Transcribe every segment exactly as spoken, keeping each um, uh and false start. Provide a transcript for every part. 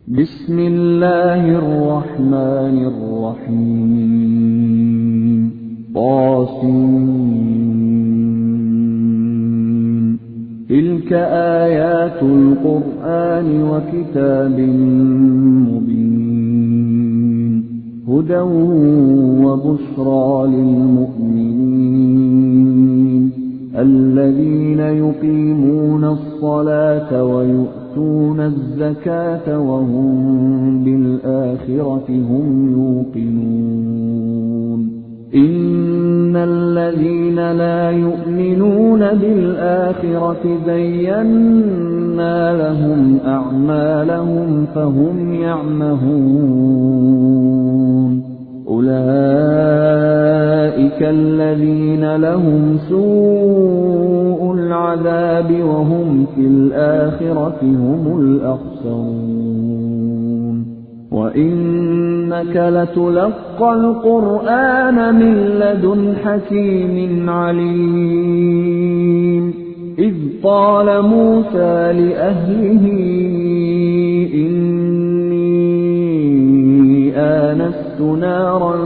بسم الله الرحمن الرحيم طاسين تلك آيات القرآن وكتاب مبين هدى وبشرى للمؤمنين الذين يقيمون الصلاة ويؤتون الزكاة وهم بالآخرة هم يوقنون إن الذين لا يؤمنون بالآخرة زينا لهم أعمالهم فهم يعمهون أولئك الذين لهم سوء العذاب وهم في الآخرة هم الأخسرون وإنك لتلقى القرآن من لدن حكيم عليم إذ قال موسى لأهله إني آنست نارا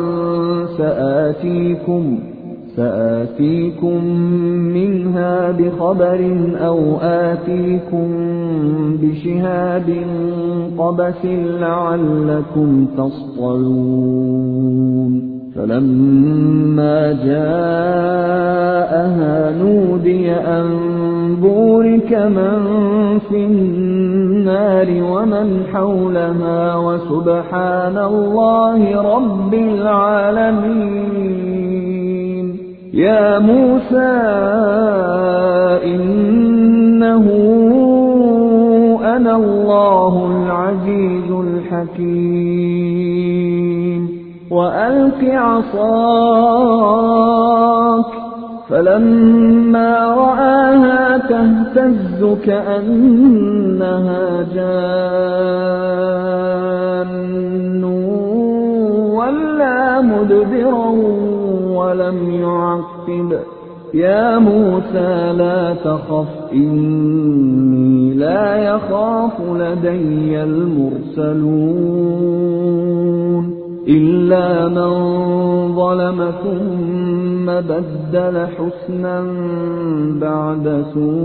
سآتيكم سآتيكم منها بخبر أو آتيكم بشهاب قبس لعلكم تصطلون فلما جاءها نودي أن بورك من في النار ومن حولها وسبحان الله رب العالمين يا موسى إنه أنا الله العزيز الحكيم وألق عصاك فلما رآها تهتز كأنها جان ولا مدبرا ولم يعقب يا موسى لا تخف إني لا يخاف لدي المرسلون إلا من ظلم ثم بدل حسنا بعد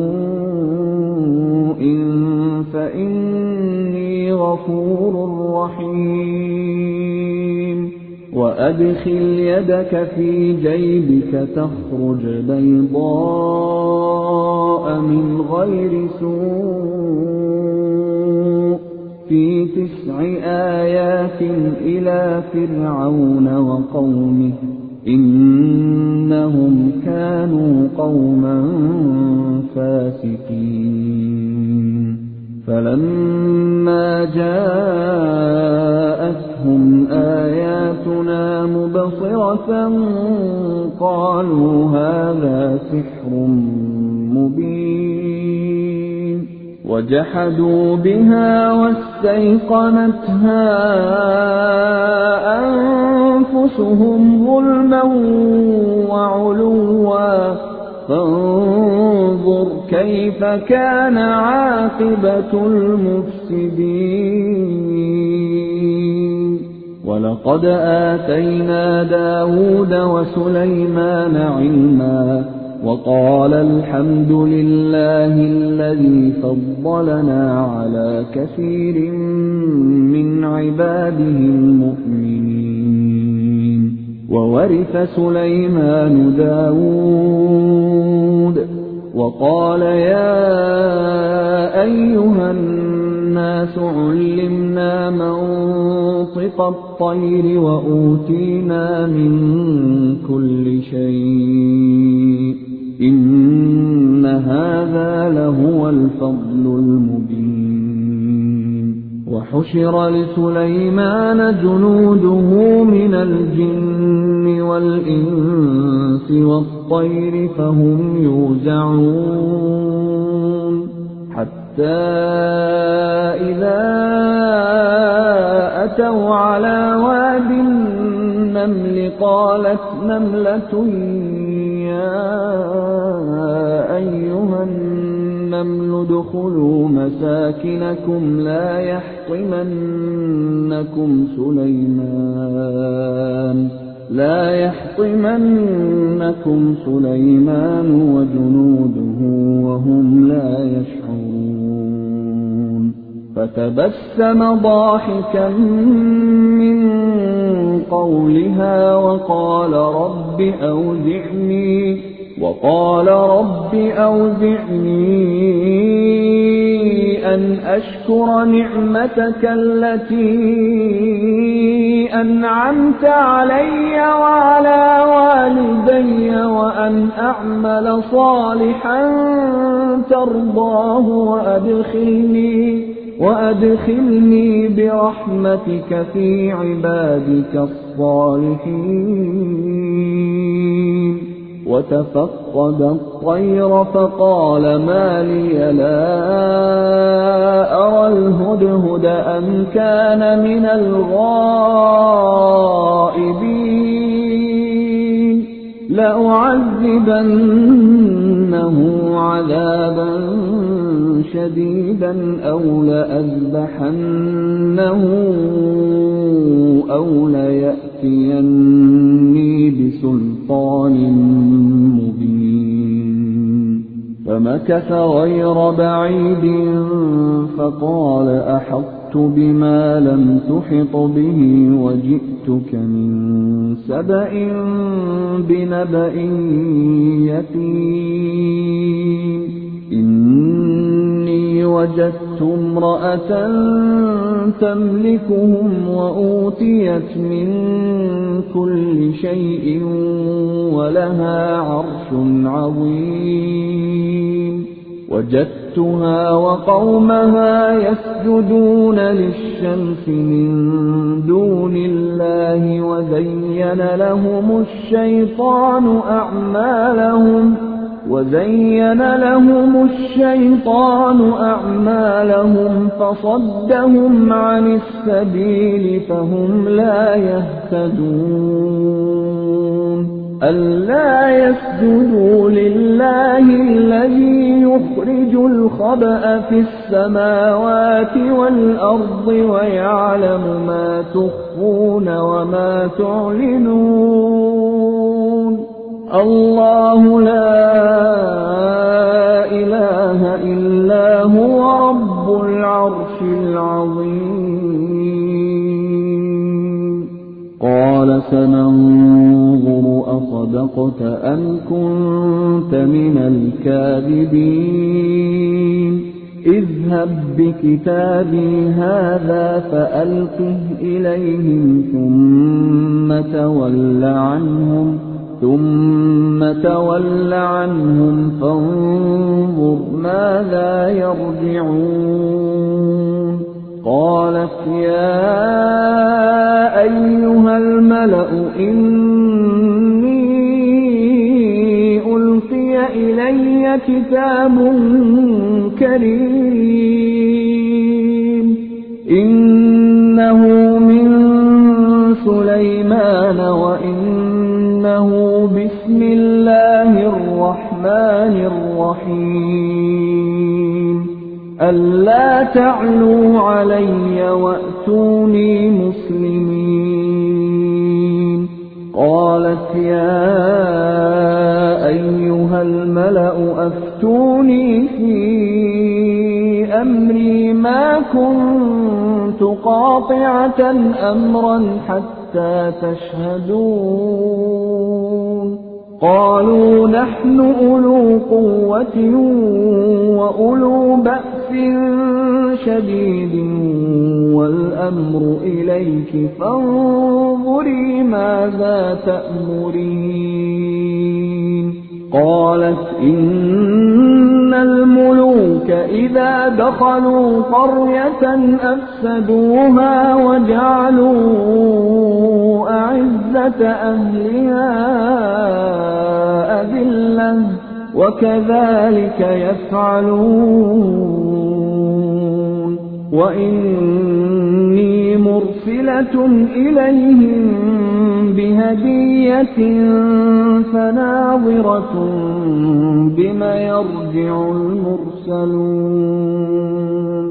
سوء فإني غفور رحيم وأدخل يدك في جيبك تخرج بيضاء من غير سوء في تسع آيات إلى فرعون وقومه إنهم كانوا قوما فاسقين فلما جاءتهم آياتنا مبصرة قالوا هذا سحر مبين وجحدوا بها واستيقنتها أنفسهم ظلما وعلوا فانظر كيف كان عاقبة المفسدين ولقد آتينا داود وسليمان علما وقال الحمد لله الذي فضلنا على كثير من عباده المؤمنين وورث سليمان داود وقال يا أيها الناس علمنا منطق الطير وأوتينا من كل شيء إن هذا لهو الفضل المبين وحشر لسليمان جنوده من الجن والإنس والطير فهم يوزعون حتى إذا أتوا على واد النمل قالت نملة يا أيها النمل النمل ادخلوا مساكنكم لا يحطمنكم سليمان لا يحطمنكم سليمان وجنوده وهم لا يشعرون فتبسم ضاحكا من قولها وقال رب أوزعني وقال رب أوزعني أن أشكر نعمتك التي أنعمت علي وعلى والدي وأن أعمل صالحا ترضاه وأدخلني, وأدخلني برحمتك في عبادك الصالحين. وتفقد الطير فقال ما لي لا أرى الهدهد أم كان من الغائبين لأعذبنه عذابا شديدا أو لأذبحنه أو ليأتيني بسلطان مبين. فمكث غير بعيد فقال أحطت بما لم تحط به وجئتك من سبأ بنبأ يقين إني وجدت امرأة تملكهم وأوتيت من كل شيء ولها عرش عظيم وجدتها وقومها يسجدون للشمس من دون الله وزين لهم الشيطان أعمالهم وزين لهم الشيطان أعمالهم فصدهم عن السبيل فهم لا يهتدون ألا يسجدوا لله الذي يخرج الخبأ في السماوات والأرض ويعلم ما تخفون وما تعلنون الله لا إله إلا هو رب العرش العظيم. قال سننظر أصدقت أم كنت من الكاذبين اذهب بكتابي هذا فألقه إليهم ثم تول عنهم ثم تول عنهم فانظر ماذا يرجعون. قالت يا أيها الملأ إني ألقي إلي كتاب كريم إنه من سليمان وإنه بسم الله الرحمن الرحيم ألا تعلوا علي وأتوني مسلمين. قالت يا أيها الملأ أفتوني في أمري ما كنت قاطعة أمرا حتى تشهدون. قالوا نحن أولو قوة وأولو بأس شديد والأمر إليك فانظري ماذا تأمرين. قالت إن الملوك إذا دخلوا قرية أفسدوها وجعلوا أعزة أهلها أذلة وكذلك يفعلون وإني مرسلة إليهم بهدية فناظرة بما يرجع المرسلون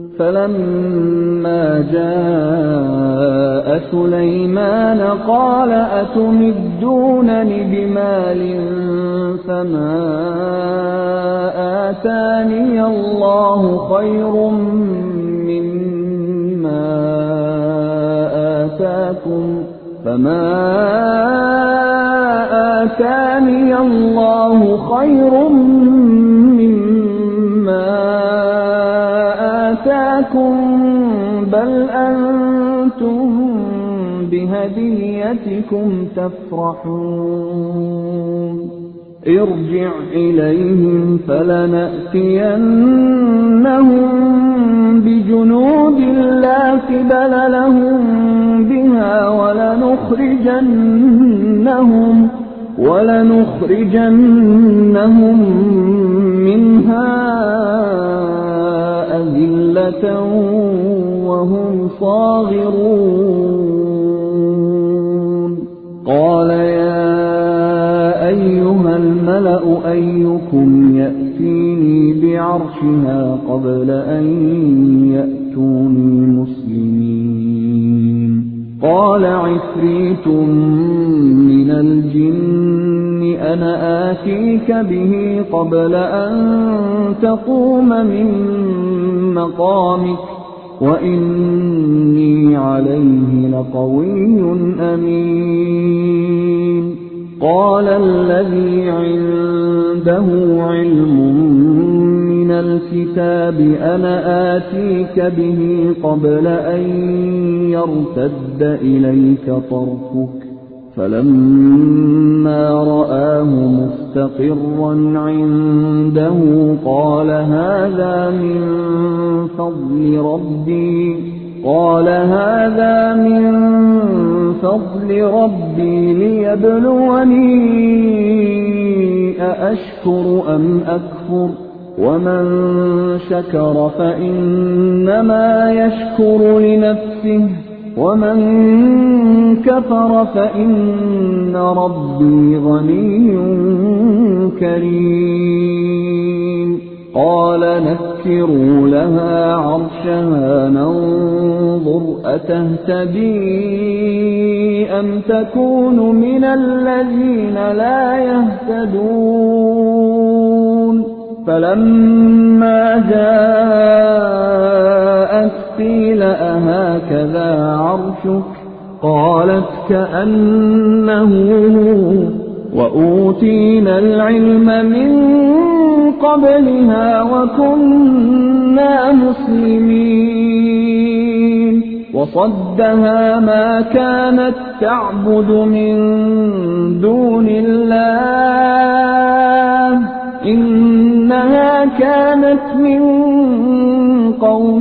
فلما جاء سليمان قال أتمدونني بمال فما آتاني الله خير مما آتاكم فما آتاني الله خير مما آتاكم بل أنتم بهديتكم تفرحون ارجع إليهم فلنأتينهم بجنود لا قبل لهم بها ولنخرجنهم ولنخرجنهم منها أذلة وهم صاغرون قال يا أيها الملأ أيكم يأتيني بعرشها قبل أن يأتوني مسلمين قال عفريت من الجن أنا آتيك به قبل أن تقوم من مقامك وإني عليه لقوي أمين قال الذي عنده علم من الكتاب أنا آتيك به قبل أن يرتد إليك طرفك فلما رآه مستقرا عنده قال هذا من فضل ربي قال هذا من فضل ربي ليبلوني أأشكر أم أكفر ومن شكر فإنما يشكر لنفسه ومن كفر فإن ربي غني كريم قال نكروا لها عرشها ننظر أتهتدي أم تكون من الذين لا يهتدون فلما جاءت قيل أهكذا عرشك قالت كأنه وأوتينا العلم من قبلها وكنا مسلمين وصدها ما كانت تعبد من دون الله إنها كانت من قوم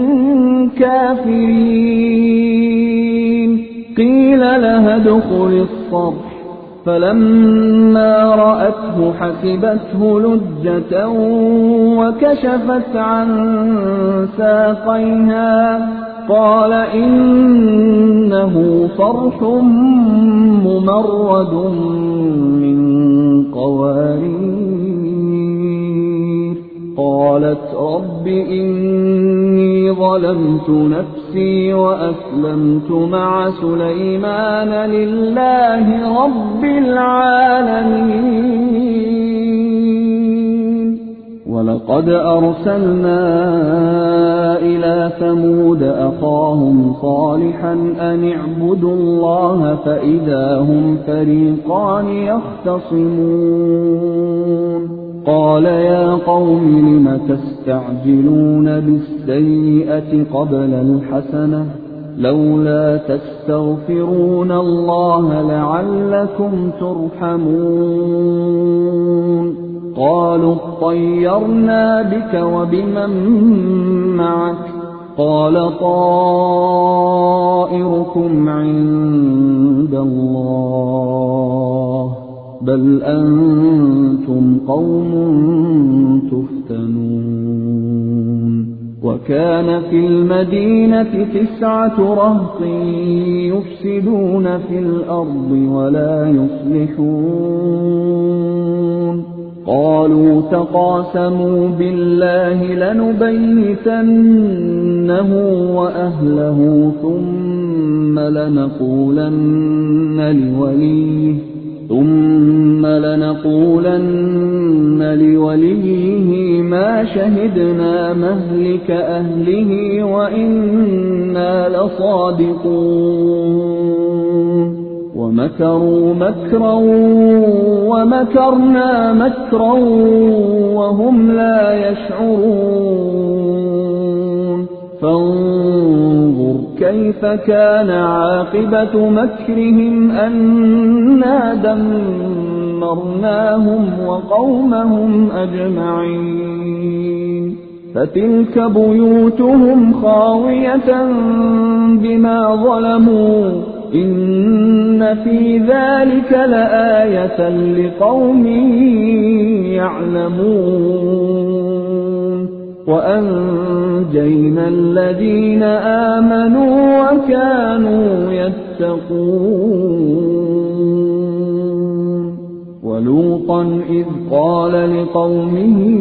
كافرين قيل لها ادخل الصرح فلما رأته حسبته لجة وكشفت عن ساقيها قال إنه صرح ممرد من قوارير قالت رب إني ظلمت نفسي وأسلمت مع سليمان لله رب العالمين ولقد أرسلنا إلى ثمود أخاهم صالحا أن اعبدوا الله فإذا هم فريقان يختصمون قال يا قوم لم تستعجلون بالسيئة قبل الحسنة لولا تستغفرون الله لعلكم ترحمون قالوا اطيرنا بك وبمن معك قال طائركم عند الله بل أنتم قوم تفتنون وكيف وكان في المدينة تسعة رهط يفسدون في الأرض ولا يصلحون قالوا تقاسموا بالله لنبيتنه وأهله ثم لنقولن لوليه ثم لنقولن لوليه ما شهدنا مهلك أهله وإنا لصادقون ومكروا مكرا ومكرنا مكرا وهم لا يشعرون فانظر كيف كان عاقبة مكرهم أنا دمرناهم وقومهم أجمعين فتلك بيوتهم خاوية بما ظلموا إن في ذلك لآية لقوم يعلمون وأنجينا الذين آمنوا وكانوا يتقون ولوطا إذ قال لقومه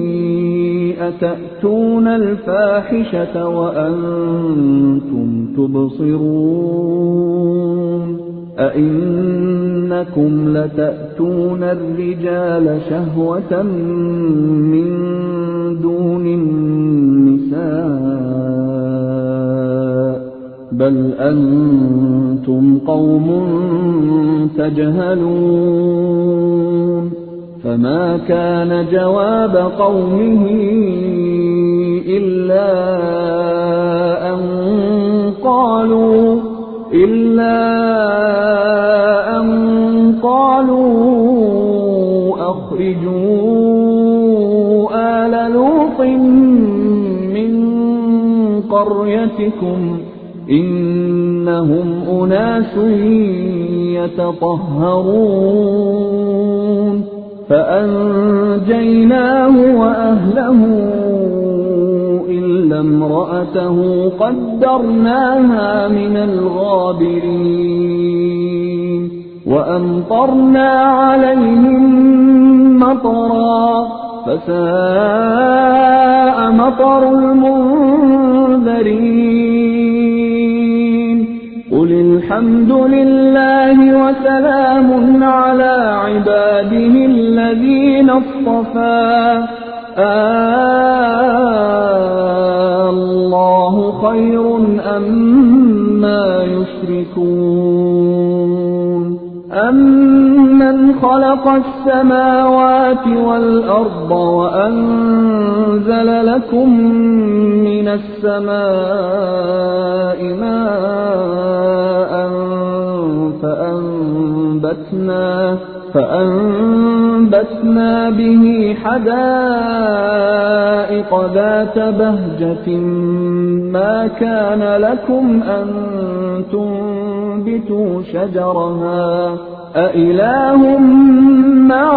أتأتون الفاحشة وأنتم تبصرون أئنكم لتأتون الرجال شهوة من دون النساء بل أنتم قوم تجهلون فما كان جواب قومه إلا أن قالوا إلا أن قالوا أخرجوا آل لوط من قريتكم إنهم أناس يتطهرون فأنجيناه وأهله إلا امرأته قدرناها من الغابرين وأمطرنا عليهم مطرا فساء مطر المنذرين قل الحمد لله وسلام على عباده الذين اصطفى الله خير أما يشركون أمن خلق السماوات والأرض وأنزل لكم من السماء ماء فأنبتنا فأنبتنا به حدائق ذات بهجة ما كان لكم أن تنبتوا شجرها أإله مع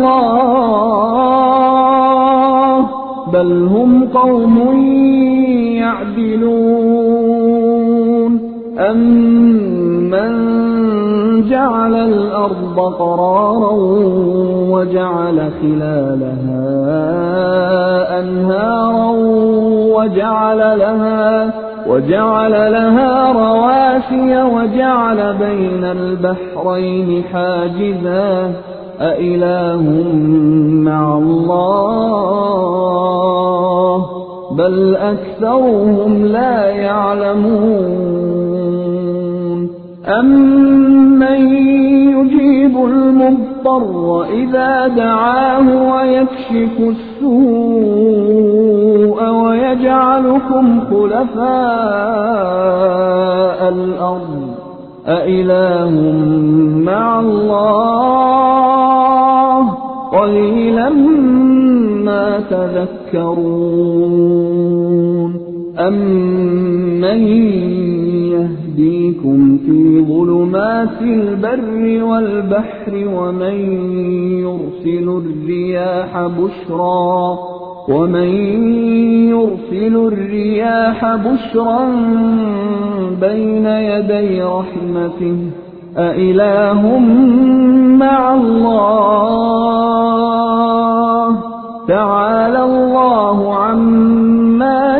الله بل هم قوم يعدلون أمن جعل الأرض قرارا وجعل خلالها أنهارا وجعل لها وجعل لها رواسي وجعل بين البحرين حاجزا أإله مع الله بل أكثرهم لا يعلمون أمن يجيب المضطر إذا دعاه ويكشف السوء ويجعلكم خلفاء الأرض أإله مع الله قليلا ما تذكرون أمن يهديكم في ظلمات البر والبحر ومن يرسل الرياح بشرا ومن يرسل الرياح بشرا بين يدي رحمته أإله مع الله تعالى الله عما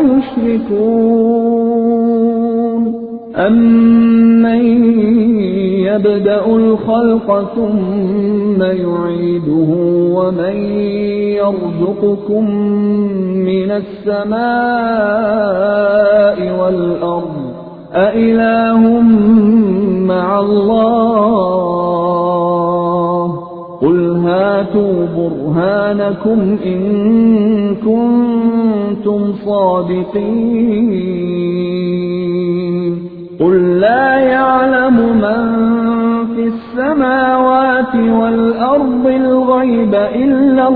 يشركون أمن يبدأ الخلق ثم يعيده ومن يرزقكم من السماء والأرض أإله مع الله قل هاتوا برهانكم إن كنتم صادقين قل لا يعلم من في السماوات والأرض الغيب إلا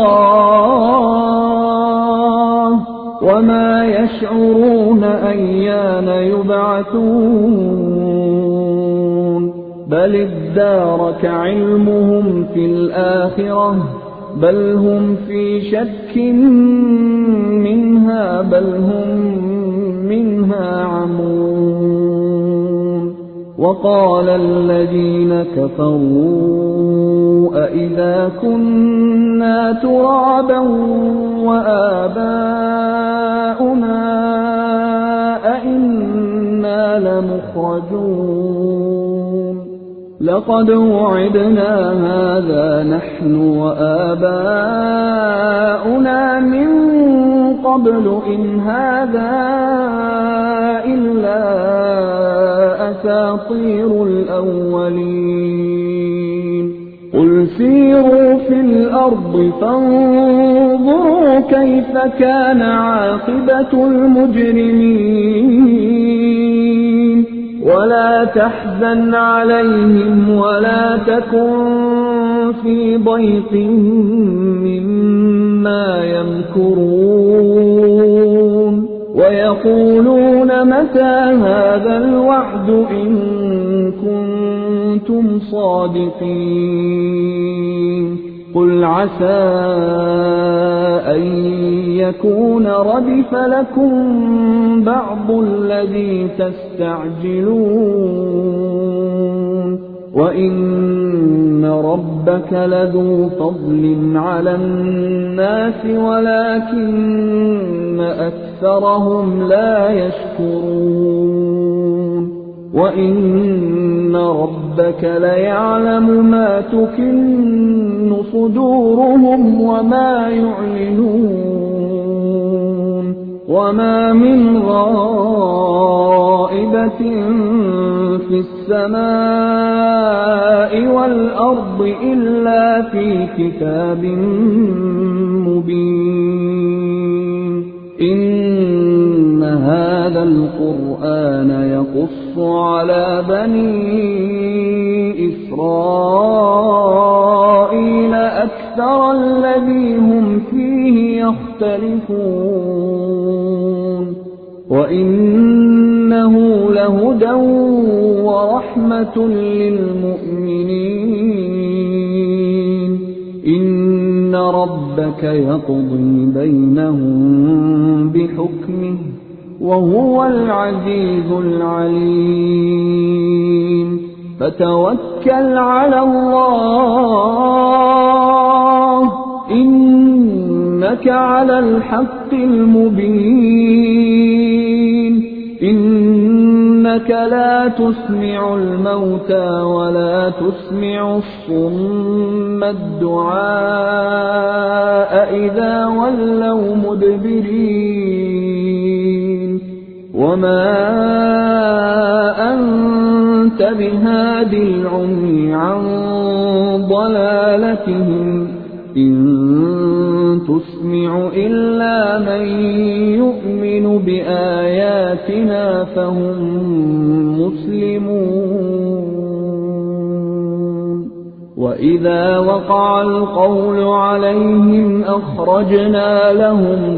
الله وما يشعرون أيان يبعثون بل ادارك علمهم في الآخرة بل هم في شك منها بل هم منها عمون وقال الذين كفروا أئذا كنا ترابا وآباؤنا أئنا لمخرجون لقد وعدنا هذا نحن وآباؤنا من قبل إن هذا إلا أساطير الأولين قل سيروا في الأرض فانظروا كيف كان عاقبة المجرمين ولا تحزن عليهم ولا تكن في ضيق مما يمكرون ويقولون متى هذا الوعد إن كنتم صادقين قل عسى أن يكون ردف لكم بعض الذي تستعجلون وإن ربك لذو فضل على الناس ولكن أكثرهم لا يشكرون وإن ربك ليعلم ما تكن صدورهم وما يعلنون وما من غائبة في السماء والأرض إلا في كتاب مبين إن هذا القرآن يقص على بني إسرائيل أكثر الذي هم فيه يختلفون وإنه لهدى ورحمة للمؤمنين إن ربك يقضي بينهم بحكمه وهو العزيز العليم فتوكل على الله إنك على الحق المبين إنك لا تسمع الموتى ولا تسمع الصم الدعاء إذا ولوا مدبرين وما أنت بهاد العمي عن ضلالتهم إن تسمع إلا من يؤمن بآياتنا فهم مسلمون وإذا وقع القول عليهم أخرجنا لهم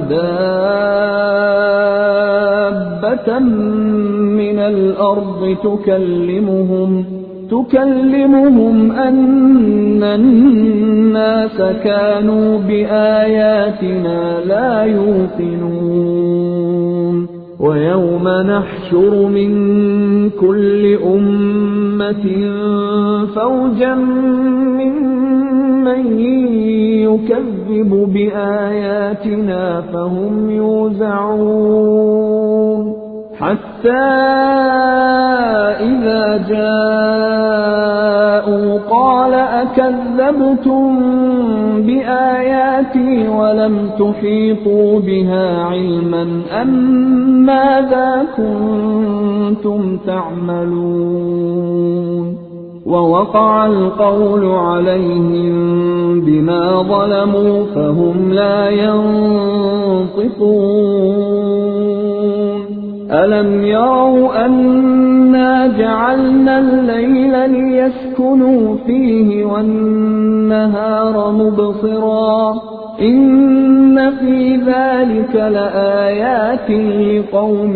دابة من الأرض تكلمهم تكلمهم أن الناس كانوا بآياتنا لا يوقنون ويوم نحشر من كل أمة فوجا ممن يكذب بآياتنا فهم يوزعون حتى إذا جاءوا قال أكذبتم بآياتي ولم تحيطوا بها علما أم ماذا كنتم تعملون ووقع القول عليهم بما ظلموا فهم لا ينطقون ألم يروا أنا جعلنا الليل ليسكنوا فيه والنهار مبصرا إن في ذلك لآيات لقوم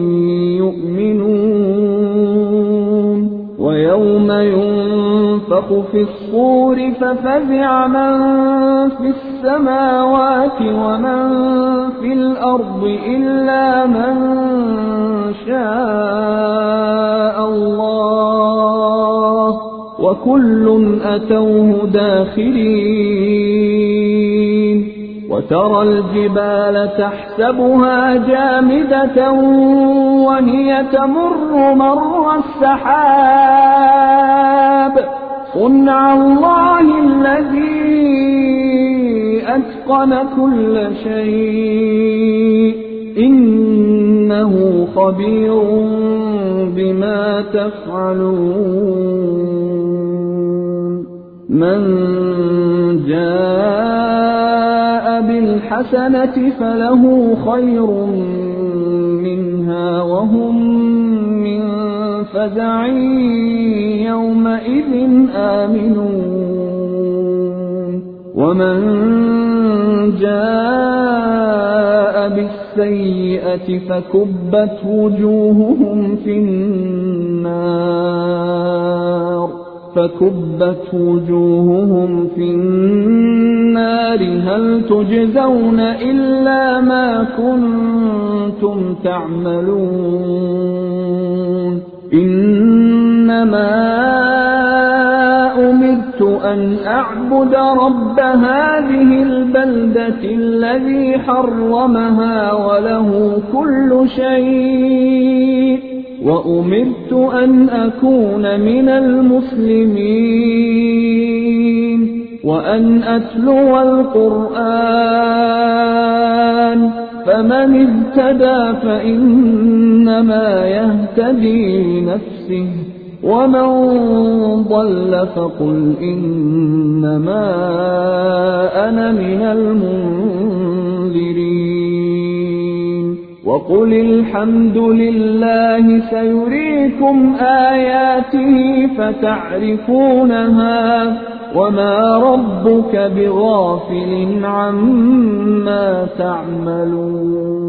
يؤمنون ويوم ينفخ في الصور ففزع من في السماوات ومن في الأرض إلا من شاء الله وكل أتوه داخرين وترى الجبال تحسبها جامدة وهي تمر مر السحاب صنع الله الذي أتقن كل شيء إنه خبير بما تفعلون من جاء بالحسنة فله خير منها وهم من فزع يومئذ آمنون ومن جاء بالسيئة فكبت وجوههم في النار فكبت وجوههم في النار هل تجزون إلا ما كنتم تعملون إنما أمرت أن أعبد رب هذه البلدة الذي حرمها وله كل شيء وأمرت أن أكون من المسلمين وأن أتلو القرآن فمن اهتدى فإنما يهتدي لنفسه ومن ضل فقل إنما أنا من المنذرين وقل الحمد لله سيريكم آياته فتعرفونها وما ربك بغافل عما تعملون